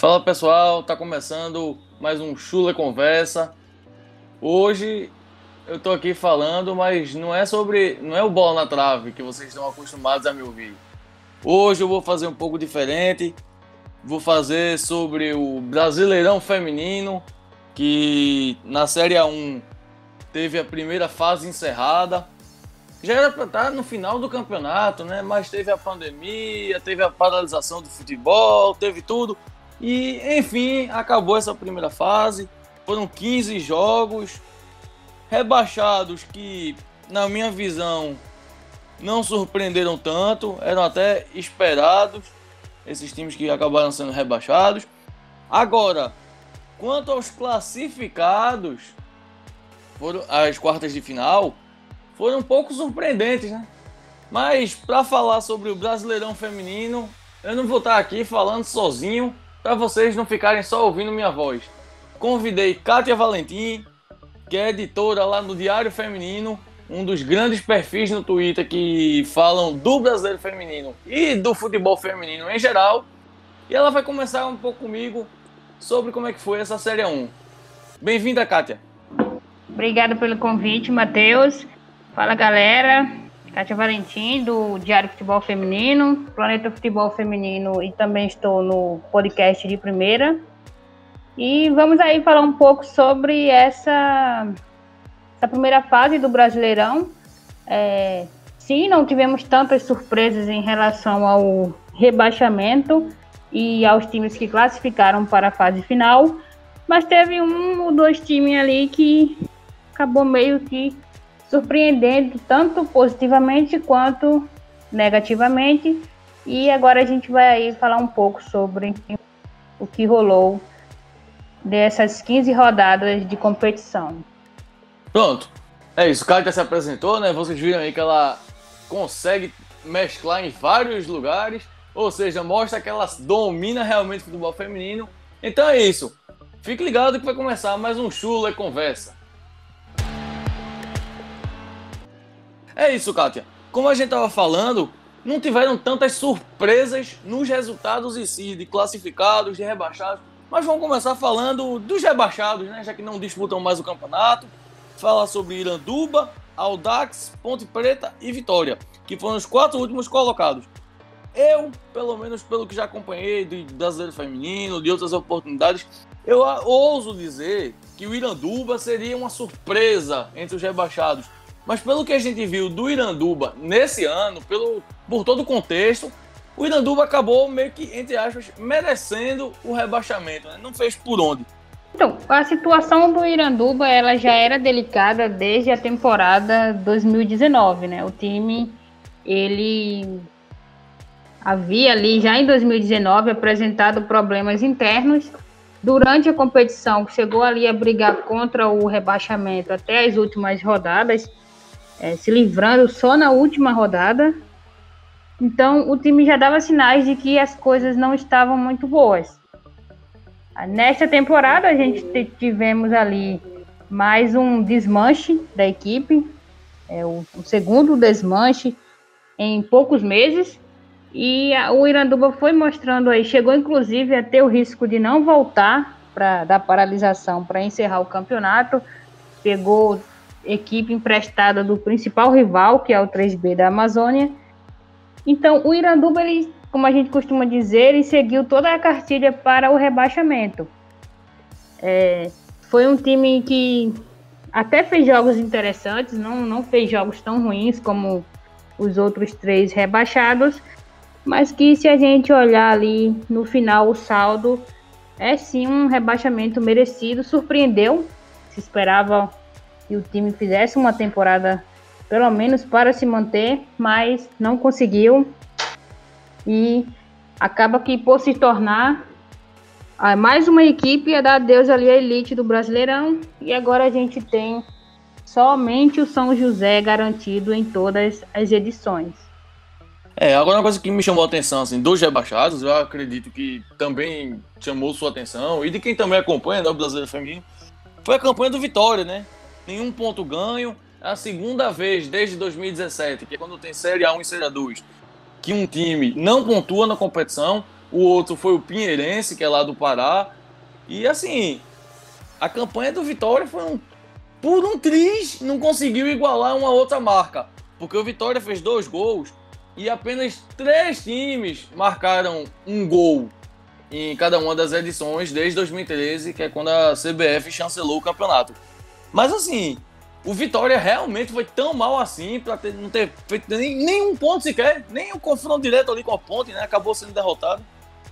Fala pessoal, tá começando mais um Chula Conversa. Hoje eu tô aqui falando, mas não é o bola na trave que vocês estão acostumados a me ouvir. Hoje eu vou fazer um pouco diferente. Vou fazer sobre o Brasileirão Feminino, que na Série A1 teve a primeira fase encerrada. Já era para estar no final do campeonato, né? Mas teve a pandemia, teve a paralisação do futebol, teve tudo. E, enfim, acabou essa primeira fase. Foram 15 jogos rebaixados que, na minha visão, não surpreenderam tanto. Eram até esperados esses times que acabaram sendo rebaixados. Agora, quanto aos classificados, foram as quartas de final, foram um pouco surpreendentes, né? Mas para falar sobre o Brasileirão Feminino, eu não vou estar aqui falando sozinho, para vocês não ficarem só ouvindo minha voz. Convidei Kátia Valentim, que é editora lá no Diário Feminino, um dos grandes perfis no Twitter que falam do Brasileiro Feminino e do futebol feminino em geral. E ela vai conversar um pouco comigo sobre como é que foi essa Série 1. Bem-vinda, Kátia. Obrigada pelo convite, Matheus. Fala, galera. Kátia Valentim, do Diário Futebol Feminino, Planeta Futebol Feminino, e também estou no podcast de primeira. E vamos aí falar um pouco sobre essa primeira fase do Brasileirão. Sim, não tivemos tantas surpresas em relação ao rebaixamento e aos times que classificaram para a fase final, mas teve um ou dois times ali que acabou meio que surpreendendo, tanto positivamente quanto negativamente. E agora a gente vai aí falar um pouco sobre o que rolou dessas 15 rodadas de competição. Pronto, é isso. Kátia se apresentou, né? Vocês viram aí que ela consegue mesclar em vários lugares, ou seja, mostra que ela domina realmente o futebol feminino. Então é isso. Fique ligado que vai começar mais um Chula Conversa. É isso, Kátia. Como a gente estava falando, não tiveram tantas surpresas nos resultados em si, de classificados, de rebaixados. Mas vamos começar falando dos rebaixados, né? Já que não disputam mais o campeonato. Falar sobre Iranduba, Audax, Ponte Preta e Vitória, que foram os 4 últimos colocados. Eu, pelo menos pelo que já acompanhei do Brasileiro Feminino, de outras oportunidades, eu ouso dizer que o Iranduba seria uma surpresa entre os rebaixados. Mas pelo que a gente viu do Iranduba nesse ano, por todo o contexto, o Iranduba acabou meio que, entre aspas, merecendo o rebaixamento, né? Não fez por onde. Então, a situação do Iranduba, ela já era delicada desde a temporada 2019, né? O time, ele havia ali já em 2019 apresentado problemas internos. Durante a competição, chegou ali a brigar contra o rebaixamento até as últimas rodadas, se livrando só na última rodada. Então, o time já dava sinais de que as coisas não estavam muito boas. Nesta temporada, a gente tivemos ali mais um desmanche da equipe, o segundo desmanche em poucos meses, e o Iranduba foi mostrando aí, chegou inclusive a ter o risco de não voltar da paralisação para encerrar o campeonato, pegou equipe emprestada do principal rival, que é o 3B da Amazônia. Então, o Iranduba, ele, como a gente costuma dizer, ele seguiu toda a cartilha para o rebaixamento. Foi um time que até fez jogos interessantes, não fez jogos tão ruins como os outros 3 rebaixados, mas que, se a gente olhar ali no final, o saldo é sim um rebaixamento merecido. Surpreendeu, se esperava que o time fizesse uma temporada pelo menos para se manter, mas não conseguiu, e acaba que, por se tornar mais uma equipe, a dar adeus ali à elite do Brasileirão, e agora a gente tem somente o São José garantido em todas as edições. Agora uma coisa que me chamou a atenção, assim, dos rebaixados, eu acredito que também chamou sua atenção, e de quem também acompanha, né, o Brasileiro Feminino, foi a campanha do Vitória, né? Nenhum ponto ganho. É a segunda vez desde 2017, que é quando tem Série A1 e Série A2, que um time não pontua na competição. o outro foi o Pinheirense, que é lá do Pará. E assim, a campanha do Vitória foi por um triz, não conseguiu igualar uma outra marca. Porque o Vitória fez 2 gols e apenas 3 times marcaram um gol em cada uma das edições desde 2013, que é quando a CBF chancelou o campeonato. Mas assim, o Vitória realmente foi tão mal assim para não ter feito nenhum ponto sequer, nem um confronto direto ali com a Ponte, né? Acabou sendo derrotado.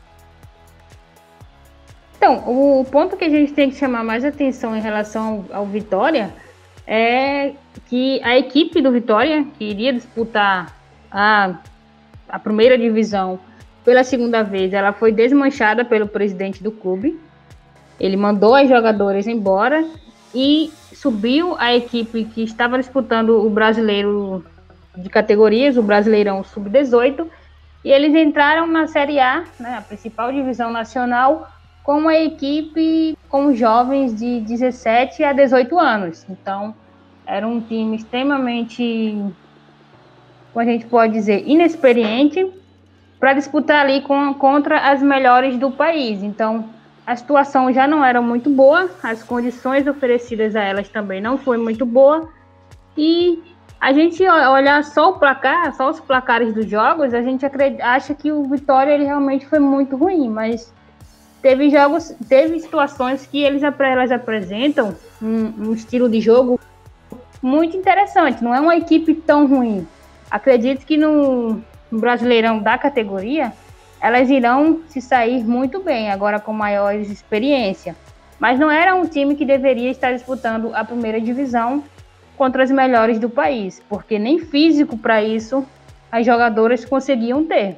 Então, o ponto que a gente tem que chamar mais atenção em relação ao Vitória é que a equipe do Vitória, que iria disputar a primeira divisão pela segunda vez, ela foi desmanchada pelo presidente do clube. Ele mandou as jogadoras embora e subiu a equipe que estava disputando o brasileiro de categorias, o Brasileirão Sub-18, e eles entraram na Série A, né, a principal divisão nacional, com uma equipe com jovens de 17 a 18 anos. Então, era um time extremamente, como a gente pode dizer, inexperiente para disputar ali contra as melhores do país. Então, a situação já não era muito boa, as condições oferecidas a elas também não foi muito boa, e a gente olhar só o placar, só os placares dos jogos, a gente acha que o Vitória ele realmente foi muito ruim, mas teve situações que elas apresentam um estilo de jogo muito interessante, não é uma equipe tão ruim. Acredito que no Brasileirão da categoria, elas irão se sair muito bem, agora com maior experiência. Mas não era um time que deveria estar disputando a primeira divisão contra as melhores do país, porque nem físico para isso as jogadoras conseguiam ter.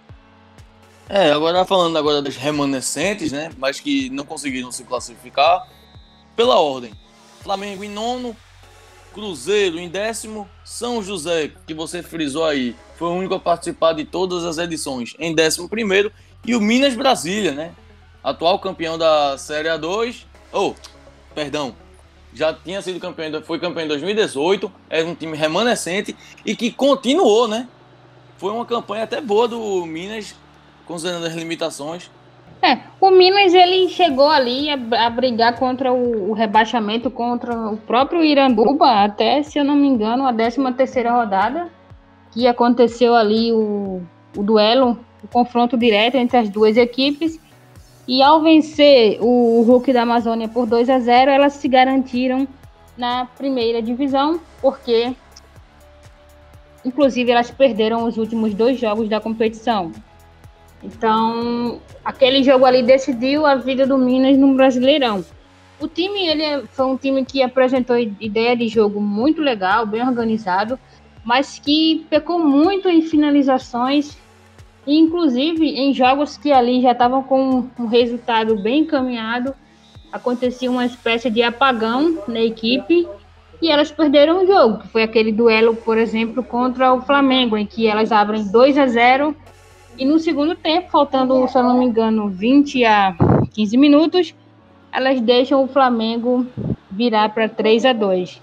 Agora falando agora das remanescentes, né, mas que não conseguiram se classificar, pela ordem. Flamengo em 9º, Cruzeiro em 10º, São José, que você frisou aí, foi o único a participar de todas as edições, em 11º, e o Minas Brasília, né, atual campeão da Série A2, já tinha sido campeão, foi campeão em 2018, era um time remanescente e que continuou, né, foi uma campanha até boa do Minas, considerando as limitações. O Minas ele chegou ali a brigar contra o rebaixamento, contra o próprio Iranduba, até, se eu não me engano, a 13ª rodada, que aconteceu ali o duelo, o confronto direto entre as duas equipes, e ao vencer o Hulk da Amazônia por 2-0, elas se garantiram na primeira divisão, porque inclusive elas perderam os últimos 2 jogos da competição. Então, aquele jogo ali decidiu a vida do Minas no Brasileirão. O time foi um time que apresentou ideia de jogo muito legal, bem organizado, mas que pecou muito em finalizações, e inclusive em jogos que ali já estavam com um resultado bem encaminhado, acontecia uma espécie de apagão na equipe e elas perderam o jogo, que foi aquele duelo, por exemplo, contra o Flamengo, em que elas abrem 2-0 e no segundo tempo, faltando, se eu não me engano, 20 a 15 minutos, elas deixam o Flamengo virar para 3-2.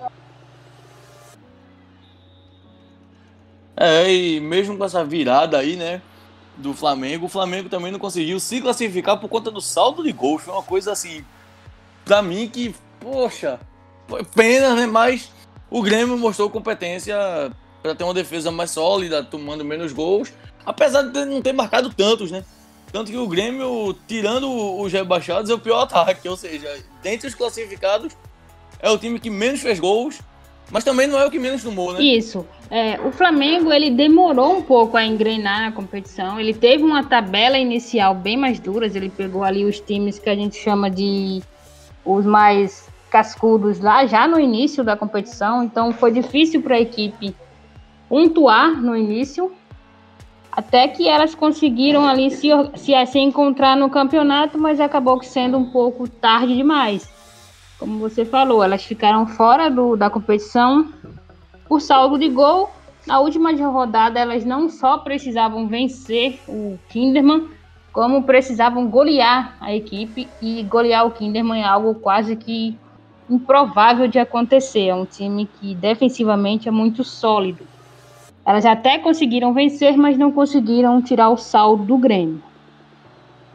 E mesmo com essa virada aí, né, do Flamengo, o Flamengo também não conseguiu se classificar por conta do saldo de gols. Foi uma coisa assim, pra mim que, poxa, foi pena, né, mas o Grêmio mostrou competência para ter uma defesa mais sólida, tomando menos gols, apesar de não ter marcado tantos, né? Tanto que o Grêmio, tirando os rebaixados, é o pior ataque, ou seja, dentre os classificados, é o time que menos fez gols, mas também não é o que menos tomou, né? Isso. O Flamengo, ele demorou um pouco a engrenar na competição, ele teve uma tabela inicial bem mais dura, ele pegou ali os times que a gente chama de os mais cascudos lá já no início da competição, então foi difícil para a equipe pontuar no início, até que elas conseguiram ali se encontrar no campeonato, mas acabou sendo um pouco tarde demais. Como você falou, elas ficaram fora da competição por saldo de gol. Na última rodada, elas não só precisavam vencer o Kinderman, como precisavam golear a equipe, e golear o Kinderman é algo quase que improvável de acontecer. É um time que defensivamente é muito sólido. Elas até conseguiram vencer, mas não conseguiram tirar o saldo do Grêmio.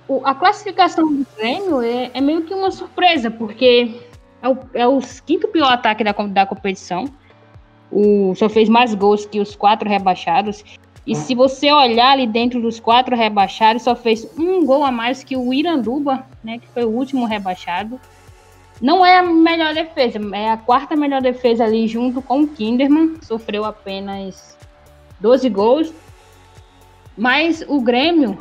A classificação do Grêmio é meio que uma surpresa, porque é o quinto pior ataque da competição. Só fez mais gols que os 4 rebaixados. E se você olhar ali dentro dos 4 rebaixados, só fez um gol a mais que o Iranduba, né, que foi o último rebaixado. Não é a melhor defesa, é a 4ª melhor defesa ali junto com o Kinderman. Sofreu apenas 12 gols. Mas o Grêmio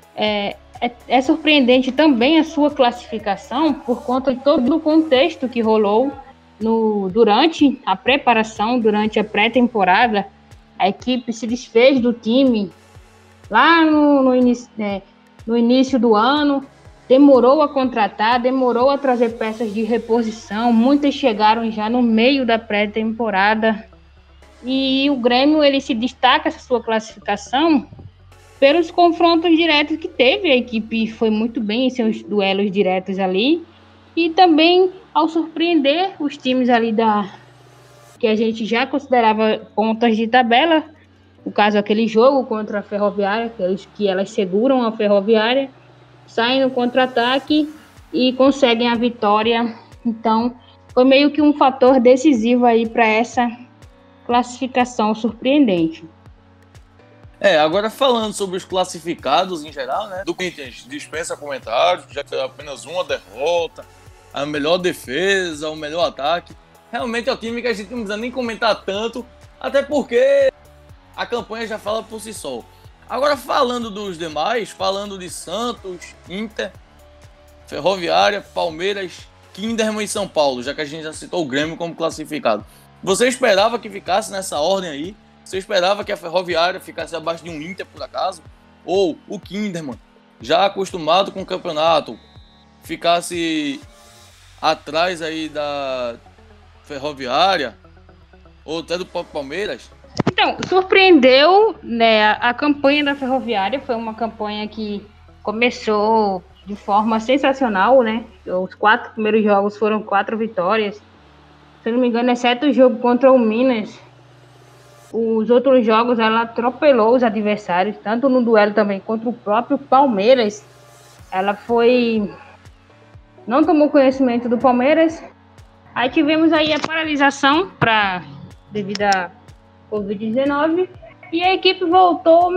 é surpreendente também a sua classificação por conta de todo o contexto que rolou durante a preparação, durante a pré-temporada. A equipe se desfez do time lá no início do ano, demorou a contratar, demorou a trazer peças de reposição, muitas chegaram já no meio da pré-temporada. E o Grêmio ele se destaca essa sua classificação pelos confrontos diretos que teve. A equipe foi muito bem em seus duelos diretos ali. E também ao surpreender os times ali que a gente já considerava pontas de tabela. No caso, aquele jogo contra a Ferroviária, que elas seguram a Ferroviária, saem no contra-ataque e conseguem a vitória. Então, foi meio que um fator decisivo aí para essa classificação surpreendente. Agora falando sobre os classificados em geral, né? Do Corinthians dispensa comentários, já que é apenas uma derrota, a melhor defesa, o melhor ataque. Realmente é o time que a gente não precisa nem comentar tanto, até porque a campanha já fala por si só. Agora falando dos demais, falando de Santos, Inter, Ferroviária, Palmeiras, Kinderman e São Paulo, já que a gente já citou o Grêmio como classificado. Você esperava que ficasse nessa ordem aí? Você esperava que a Ferroviária ficasse abaixo de um Inter, por acaso? Ou o Kinderman, já acostumado com o campeonato, ficasse atrás aí da Ferroviária? Ou até do próprio Palmeiras? Então, surpreendeu, né? A campanha da Ferroviária foi uma campanha que começou de forma sensacional, né? Os 4 primeiros jogos foram 4 vitórias. Se não me engano, exceto o jogo contra o Minas, os outros jogos ela atropelou os adversários, tanto no duelo também contra o próprio Palmeiras. Ela não tomou conhecimento do Palmeiras. Aí tivemos aí a paralisação devido à Covid-19 e a equipe voltou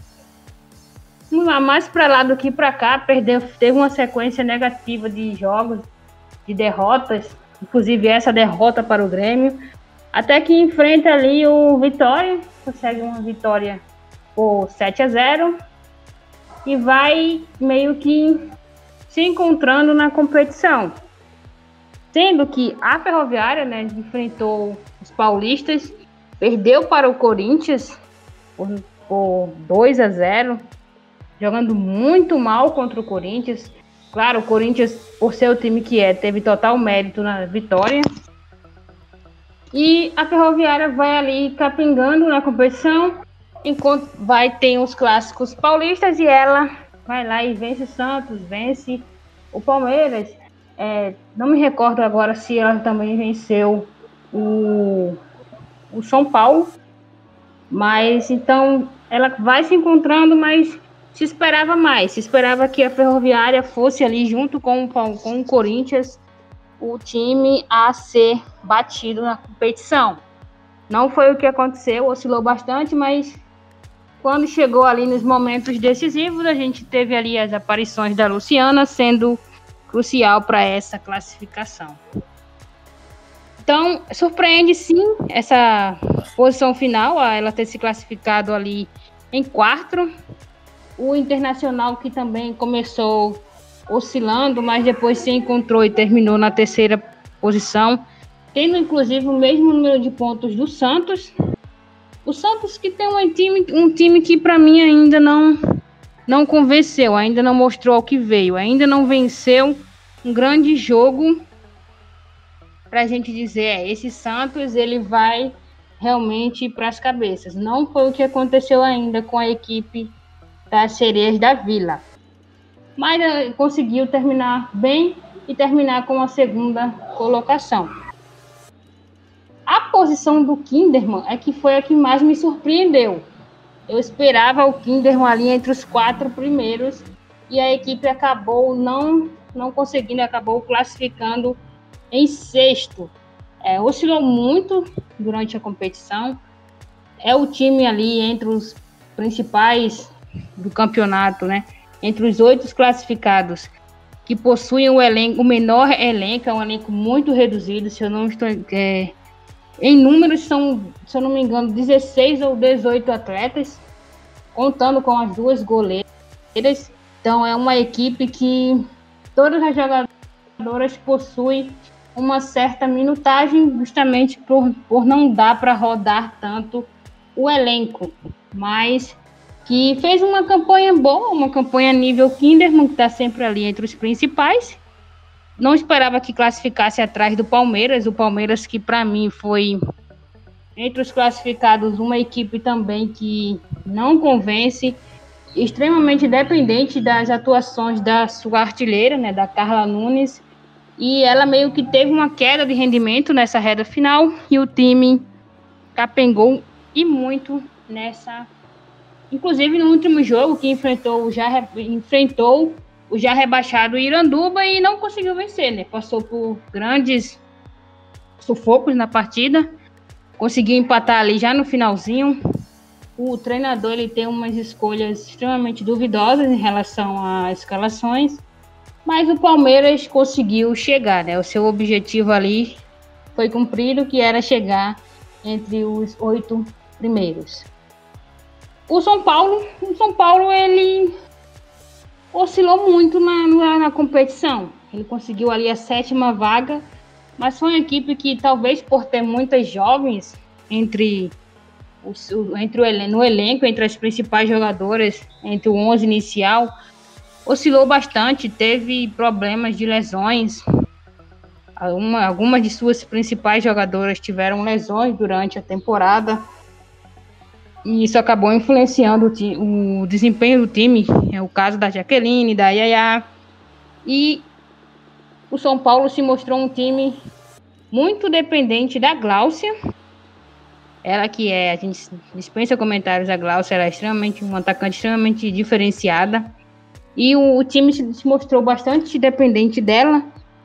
mais para lá do que para cá. Teve uma sequência negativa de jogos, de derrotas, inclusive essa derrota para o Grêmio. Até que enfrenta ali o Vitória, consegue uma vitória por 7-0 e vai meio que se encontrando na competição. Sendo que a Ferroviária, né, enfrentou os paulistas, perdeu para o Corinthians por 2-0, jogando muito mal contra o Corinthians. Claro, o Corinthians, por ser o time que teve total mérito na vitória. E a Ferroviária vai ali capingando na competição, enquanto tem os clássicos paulistas e ela vai lá e vence o Santos, vence o Palmeiras. Não me recordo agora se ela também venceu o São Paulo, mas então ela vai se encontrando, mas se esperava mais. Se esperava que a Ferroviária fosse ali junto com o Corinthians o time a ser batido na competição. Não foi o que aconteceu, oscilou bastante, mas quando chegou ali nos momentos decisivos, a gente teve ali as aparições da Luciana sendo crucial para essa classificação. Então, surpreende sim essa posição final, ela ter se classificado ali em 4º. O Internacional, que também começou oscilando, mas depois se encontrou e terminou na 3ª posição, tendo inclusive o mesmo número de pontos do Santos. O Santos que tem um time que para mim ainda não convenceu, ainda não mostrou o que veio, ainda não venceu um grande jogo para a gente dizer, esse Santos ele vai realmente para as cabeças. Não foi o que aconteceu ainda com a equipe das Sereias da Vila. Mas conseguiu terminar bem e terminar com a 2ª colocação. A posição do Kinderman é que foi a que mais me surpreendeu. Eu esperava o Kinderman ali entre os 4 primeiros e a equipe acabou não conseguindo, acabou classificando em sexto. Oscilou muito durante a competição. É o time ali entre os principais do campeonato, né? Entre os 8 classificados, que possuem o menor elenco, é um elenco muito reduzido, se eu não estou... em números, são, se eu não me engano, 16 ou 18 atletas, contando com as 2 goleiras. Então, é uma equipe que todas as jogadoras possuem uma certa minutagem, justamente por não dar para rodar tanto o elenco, mas que fez uma campanha boa, uma campanha nível Kinderman, que está sempre ali entre os principais. Não esperava que classificasse atrás do Palmeiras, o Palmeiras que para mim foi, entre os classificados, uma equipe também que não convence, extremamente dependente das atuações da sua artilheira, né, da Carla Nunes, e ela meio que teve uma queda de rendimento nessa reta final, e o time capengou e muito nessa... Inclusive no último jogo, que enfrentou o já rebaixado Iranduba e não conseguiu vencer, né? Passou por grandes sufocos na partida, conseguiu empatar ali já no finalzinho. O treinador, ele tem umas escolhas extremamente duvidosas em relação às escalações, mas o Palmeiras conseguiu chegar, né? O seu objetivo ali foi cumprido, que era chegar entre os 8 primeiros. O São Paulo, ele oscilou muito na competição. Ele conseguiu ali a 7ª vaga, mas foi uma equipe que, talvez por ter muitas jovens no elenco, entre as principais jogadoras, entre o 11 inicial, oscilou bastante, teve problemas de lesões. Algumas de suas principais jogadoras tiveram lesões durante a temporada, e isso acabou influenciando o desempenho do time. É o caso da Jaqueline, da Yaya. E o São Paulo se mostrou um time muito dependente da Gláucia. Ela que a gente dispensa comentários, a Gláucia era uma atacante extremamente diferenciada. E o time se mostrou bastante dependente dela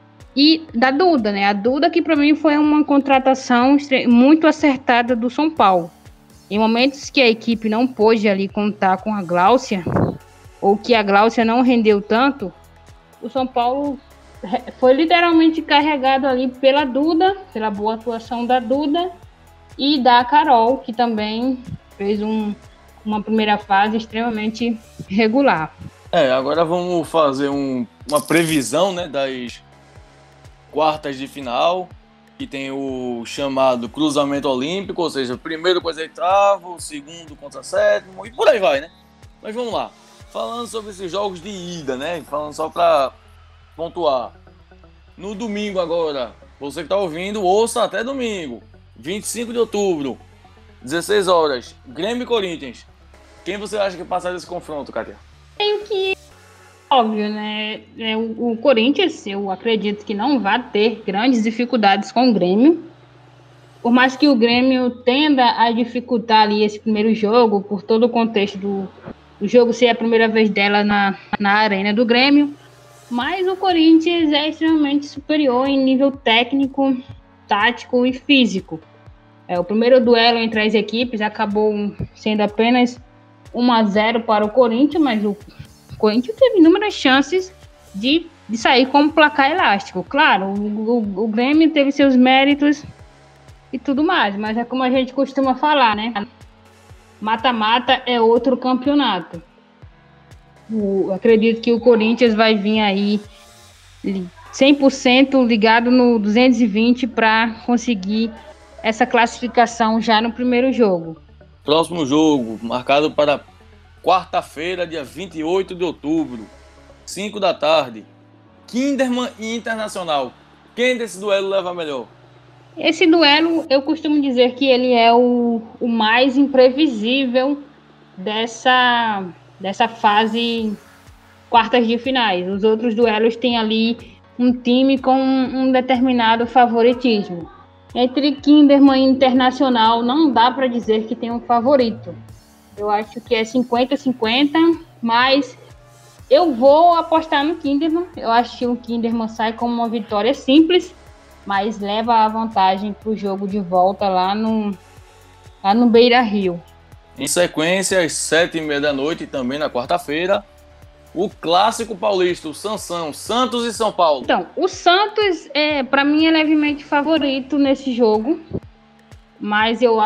e da Duda, né? A Duda, que para mim foi uma contratação muito acertada do São Paulo. Em momentos que a equipe não pôde ali contar com a Gláucia, ou que a Gláucia não rendeu tanto, o São Paulo foi literalmente carregado ali pela Duda, pela boa atuação da Duda e da Carol, que também fez uma primeira fase extremamente regular. Agora vamos fazer uma previsão, né, das quartas de final, que tem o chamado cruzamento olímpico, ou seja, primeiro contra oitavo, segundo contra sétimo, e por aí vai, né? Mas vamos lá. Falando sobre esses jogos de ida, né? Falando só para pontuar. No domingo agora, você que está ouvindo, ouça até domingo, 25 de outubro, 16 horas, Grêmio e Corinthians. Quem você acha que passar desse confronto, Kátia? Tenho que... Óbvio, né? O Corinthians, eu acredito que não vai ter grandes dificuldades com o Grêmio. Por mais que o Grêmio tenda a dificultar ali esse primeiro jogo, por todo o contexto do jogo ser a primeira vez dela na arena do Grêmio. Mas o Corinthians é extremamente superior em nível técnico, tático e físico. O primeiro duelo entre as equipes acabou sendo apenas 1-0 para o Corinthians, mas o Corinthians teve inúmeras chances de sair como placar elástico. Claro, o Grêmio teve seus méritos e tudo mais, mas é como a gente costuma falar, né? Mata-mata é outro campeonato. Acredito que o Corinthians vai vir aí 100% ligado no 220 para conseguir essa classificação já no primeiro jogo. Próximo jogo, marcado para quarta-feira, dia 28 de outubro, 5 da tarde. Kinderman e Internacional. Quem desse duelo leva melhor? Esse duelo, eu costumo dizer que ele é o mais imprevisível dessa fase quartas de finais. Os outros duelos têm ali um time com um determinado favoritismo. Entre Kinderman e Internacional, não dá para dizer que tem um favorito. Eu acho que é 50-50, mas Eu vou apostar no Kinderman. Eu acho que o Kinderman sai com uma vitória simples, mas leva a vantagem para o jogo de volta lá no Beira-Rio. Em sequência, às 7h30 da noite, também na quarta-feira, o clássico paulista, o Sansão, Santos e São Paulo. Então, o Santos, para mim, é levemente favorito nesse jogo, mas eu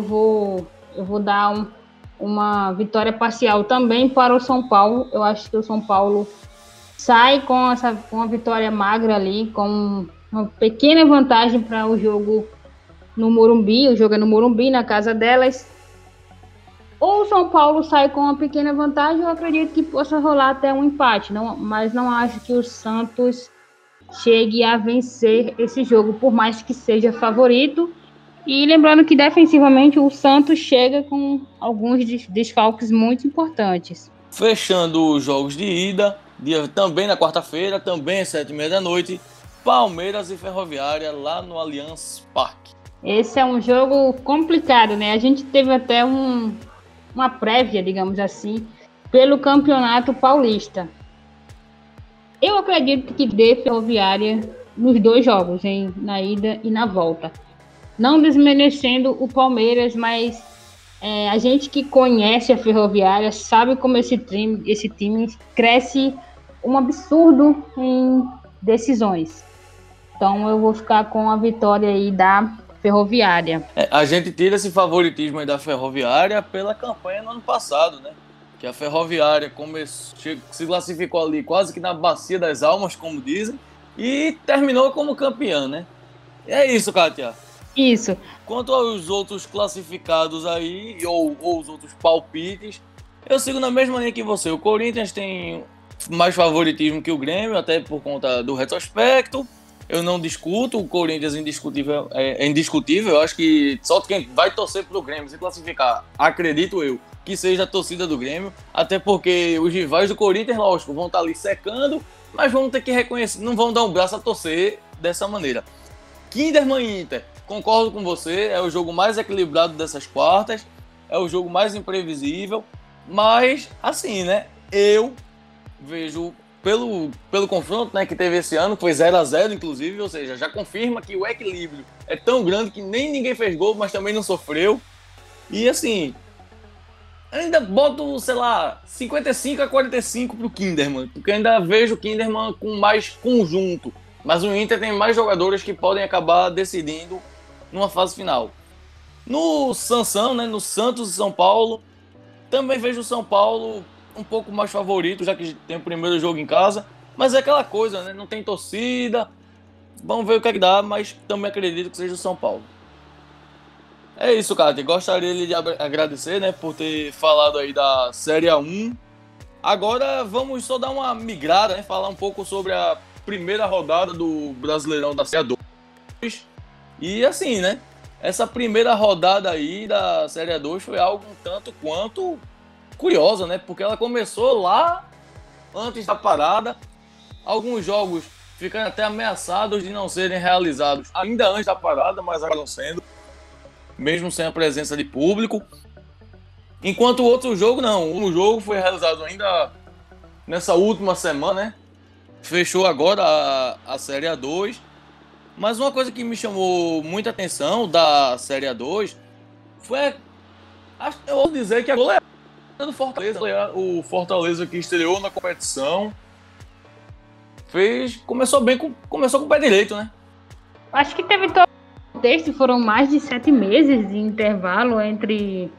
vou dar uma vitória parcial também para o São Paulo. Eu acho que o São Paulo sai com uma vitória magra ali, com uma pequena vantagem para o jogo no Morumbi. O jogo é no Morumbi, na casa delas. Ou o São Paulo sai com uma pequena vantagem, eu acredito que possa rolar até um empate. Mas não acho que o Santos chegue a vencer esse jogo, por mais que seja favorito. E lembrando que defensivamente o Santos chega com alguns desfalques muito importantes. Fechando os jogos de ida, também na quarta-feira, também às 7h30 da noite, Palmeiras e Ferroviária lá no Allianz Parque. Esse é um jogo complicado, né? A gente teve até uma prévia, digamos assim, pelo Campeonato Paulista. Eu acredito que dê Ferroviária nos dois jogos, na ida e na volta. Não desmerecendo o Palmeiras, mas a gente que conhece a Ferroviária sabe como esse time cresce um absurdo em decisões. Então eu vou ficar com a vitória aí da Ferroviária. A gente tira esse favoritismo aí da Ferroviária pela campanha no ano passado, né? Que a Ferroviária se classificou ali quase que na Bacia das Almas, como dizem, e terminou como campeã, né? É isso, Kátia. Isso. Quanto aos outros classificados aí, ou os outros palpites, eu sigo na mesma linha que você. O Corinthians tem mais favoritismo que o Grêmio, até por conta do retrospecto. Eu não discuto, o Corinthians é indiscutível. Eu acho que só quem vai torcer pro Grêmio se classificar, acredito eu, que seja a torcida do Grêmio. Até porque os rivais do Corinthians, lógico, vão estar ali secando, mas vão ter que reconhecer, não vão dar um braço a torcer dessa maneira. Kinderman e Inter, concordo com você, é o jogo mais equilibrado dessas quartas, é o jogo mais imprevisível, mas assim, né, eu vejo pelo confronto, né, que teve esse ano, que foi 0-0 inclusive, ou seja, já confirma que o equilíbrio é tão grande que nem ninguém fez gol, mas também não sofreu, e assim, ainda boto, sei lá, 55-45 pro Kinderman, porque ainda vejo o Kinderman com mais conjunto, mas o Inter tem mais jogadores que podem acabar decidindo numa fase final. No Sansão, né, no Santos e São Paulo, também vejo o São Paulo um pouco mais favorito, já que tem o primeiro jogo em casa, mas é aquela coisa, né, não tem torcida, vamos ver o que é que dá, mas também acredito que seja o São Paulo. É isso, Cátia, gostaria de agradecer, né, por ter falado aí da Série A1. Agora vamos só dar uma migrada, né, falar um pouco sobre a primeira rodada do Brasileirão da Série A2. E assim, né? Essa primeira rodada aí da Série A2 foi algo um tanto quanto curiosa, né? Porque ela começou lá antes da parada. Alguns jogos ficando até ameaçados de não serem realizados ainda antes da parada, mas acabam sendo, mesmo sem a presença de público. Enquanto o outro jogo, não. O jogo foi realizado ainda nessa última semana, né? Fechou agora a Série A2. Mas uma coisa que me chamou muita atenção da Série A2 foi, eu vou dizer que a goleada do Fortaleza. O Fortaleza que estreou na competição começou com o pé direito, né? Acho que teve todo o contexto, foram mais de 7 meses de intervalo entre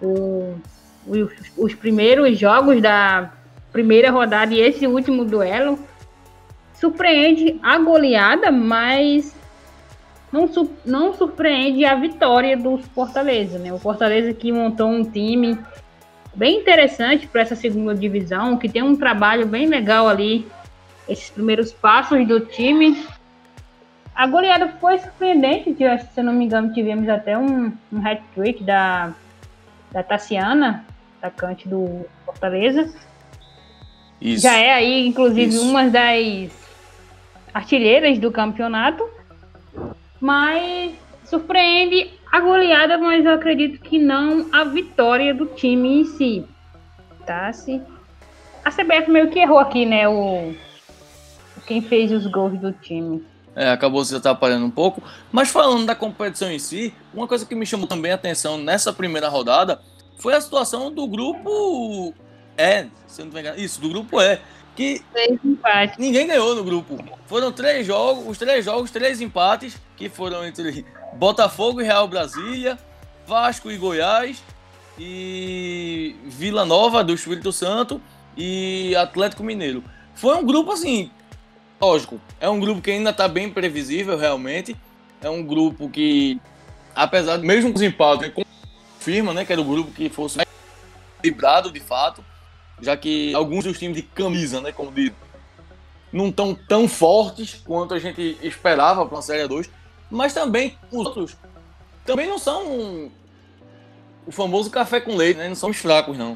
os primeiros jogos da primeira rodada e esse último duelo. Surpreende a goleada, mas não surpreende a vitória do Fortaleza, né? O Fortaleza que montou um time bem interessante para essa segunda divisão, que tem um trabalho bem legal ali, esses primeiros passos do time. A goleada foi surpreendente, que se eu não me engano tivemos até um hat-trick da Tassiana, atacante do Fortaleza. Isso. Já é aí, inclusive, uma das artilheiras do campeonato, mas surpreende a goleada, mas eu acredito que não a vitória do time em si. Tassi A CBF meio que errou aqui, né? Quem fez os gols do time. Acabou se atrapalhando um pouco. Mas falando da competição em si, uma coisa que me chamou também a atenção nessa primeira rodada foi a situação do grupo se eu não me engano, isso, do grupo E, que ninguém ganhou no grupo. Foram 3 jogos, os 3 jogos, 3 empates, que foram entre Botafogo e Real Brasília, Vasco e Goiás, e Vila Nova do Espírito Santo e Atlético Mineiro. Foi um grupo assim, lógico, é um grupo que ainda está bem previsível realmente, é um grupo que, apesar de mesmo com os empates, confirma, né, que era o grupo que fosse mais equilibrado de fato, já que alguns dos times de camisa, né, como diz, não estão tão fortes quanto a gente esperava para uma Série 2, mas também os outros também não são o famoso café com leite, né? Não são os fracos, não.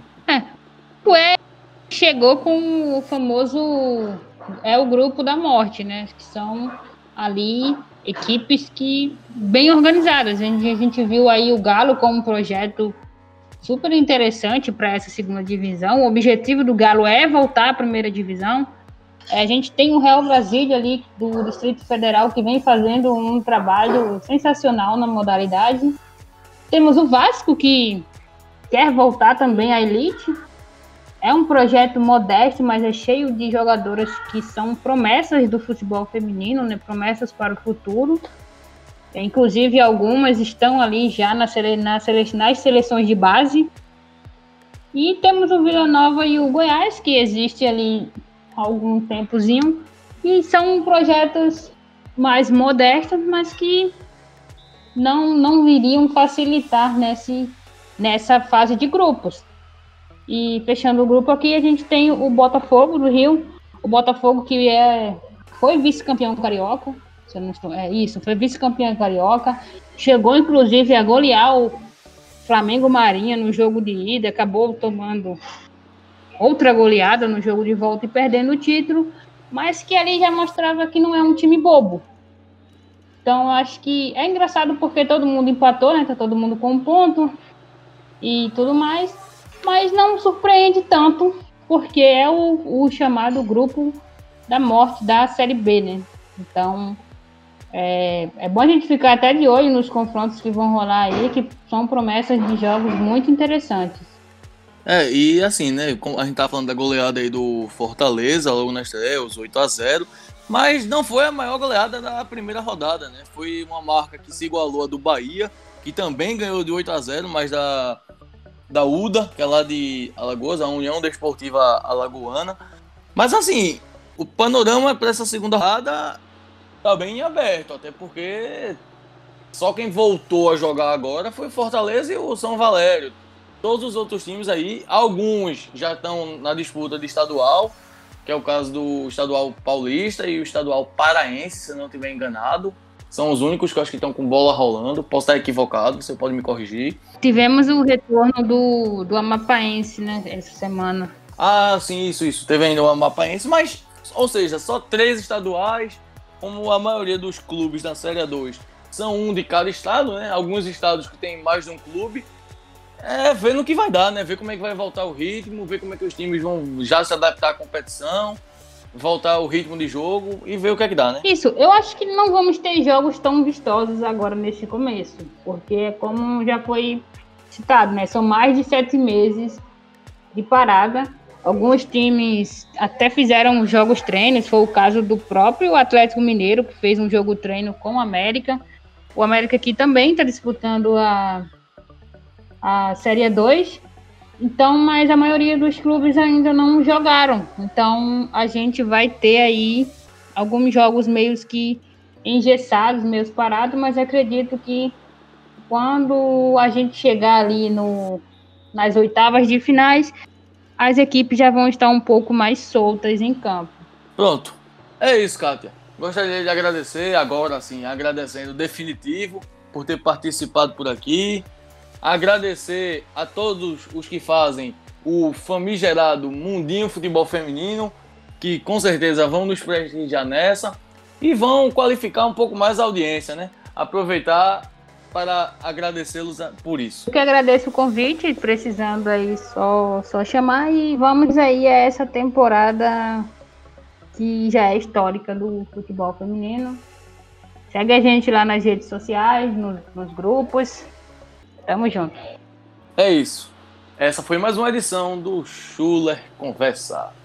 Chegou com o famoso o grupo da morte, né? Que são ali equipes que bem organizadas. A gente viu aí o Galo como um projeto super interessante para essa segunda divisão. O objetivo do Galo é voltar à primeira divisão. A gente tem o Real Brasília ali do Distrito Federal que vem fazendo um trabalho sensacional na modalidade. Temos o Vasco que quer voltar também à elite. É um projeto modesto, mas é cheio de jogadoras que são promessas do futebol feminino, né? Promessas para o futuro. Inclusive, algumas estão ali já nas seleções de base. E temos o Vila Nova e o Goiás, que existe ali há algum tempozinho. E são projetos mais modestos, mas que não iriam facilitar nessa fase de grupos. E fechando o grupo aqui, a gente tem o Botafogo do Rio. O Botafogo que foi vice-campeão carioca. Se eu não estou, foi vice-campeão carioca. Chegou, inclusive, a golear o Flamengo Marinha no jogo de ida. Acabou tomando outra goleada no jogo de volta e perdendo o título. Mas que ali já mostrava que não é um time bobo. Então, acho que é engraçado porque todo mundo empatou, né? Tá todo mundo com um ponto e tudo mais. Mas não surpreende tanto, porque é o chamado grupo da morte da Série B, né? Então, é bom a gente ficar até de olho nos confrontos que vão rolar aí, que são promessas de jogos muito interessantes. E assim, né? A gente tá falando da goleada aí do Fortaleza, logo na estreia, os 8-0, mas não foi a maior goleada da primeira rodada, né? Foi uma marca que se igualou a do Bahia, que também ganhou de 8-0, mas da UDA, que é lá de Alagoas, a União Desportiva Alagoana. Mas assim, o panorama para essa segunda rodada tá bem aberto, até porque só quem voltou a jogar agora foi o Fortaleza e o São Valério. Todos os outros times aí, alguns já estão na disputa de estadual, que é o caso do estadual paulista e o estadual paraense, se eu não estiver enganado. São os únicos que eu acho que estão com bola rolando. Posso estar equivocado, você pode me corrigir. Tivemos o retorno do Amapaense, né, essa semana. Ah, sim, isso. Teve ainda o Amapaense, mas, ou seja, só 3 estaduais, como a maioria dos clubes da Série 2 são um de cada estado, né? Alguns estados que tem mais de um clube. Ver no que vai dar, né? Ver como é que vai voltar o ritmo, ver como é que os times vão já se adaptar à competição, voltar o ritmo de jogo e ver o que é que dá, né? Isso, eu acho que não vamos ter jogos tão vistosos agora nesse começo, porque como já foi citado, né, são mais de 7 meses de parada. Alguns times até fizeram jogos treinos, foi o caso do próprio Atlético Mineiro, que fez um jogo treino com o América. O América aqui também está disputando a Série 2, então, mas a maioria dos clubes ainda não jogaram. Então, a gente vai ter aí alguns jogos meio que engessados, meio parados, mas acredito que quando a gente chegar ali nas oitavas de finais, as equipes já vão estar um pouco mais soltas em campo. Pronto. É isso, Kátia. Gostaria de agradecer agora, sim, agradecendo definitivo por ter participado por aqui. Agradecer a todos os que fazem o famigerado Mundinho Futebol Feminino, que com certeza vão nos prestigiar nessa e vão qualificar um pouco mais a audiência, né? Aproveitar para agradecê-los por isso. Eu que agradeço o convite, precisando aí só chamar, e vamos aí a essa temporada que já é histórica do futebol feminino. Segue a gente lá nas redes sociais, nos grupos. Tamo junto. É isso. Essa foi mais uma edição do Schuler Conversa.